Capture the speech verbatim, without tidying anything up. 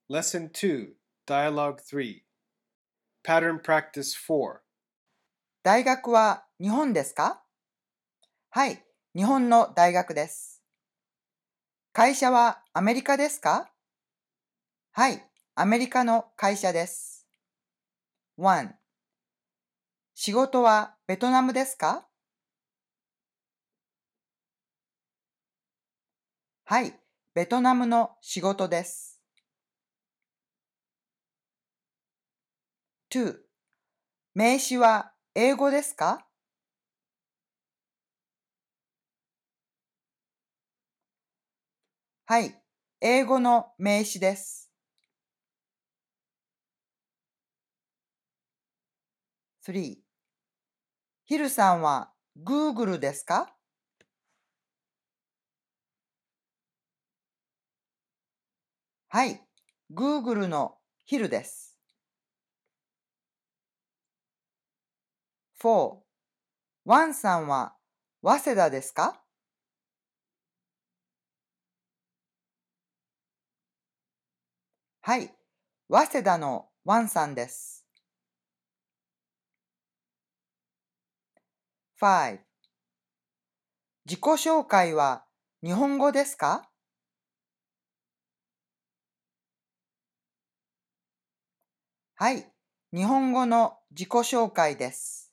Lesson two, Dialogue three. Pattern Practice four. 大学は日本ですか？はい、日本の大学です。会社はアメリカですか？はい、アメリカの会社です。いち. 仕事はベトナムですか？はい、ベトナムの仕事です。に. 名詞は英語ですか？はい、英語の名詞です。さん. ヒルさんは Google ですか？はい、Google のヒルです。よん. ワンさんは早稲田ですか？はい、早稲田のワンさんです。ご. 自己紹介は日本語ですか？はい、日本語の自己紹介です。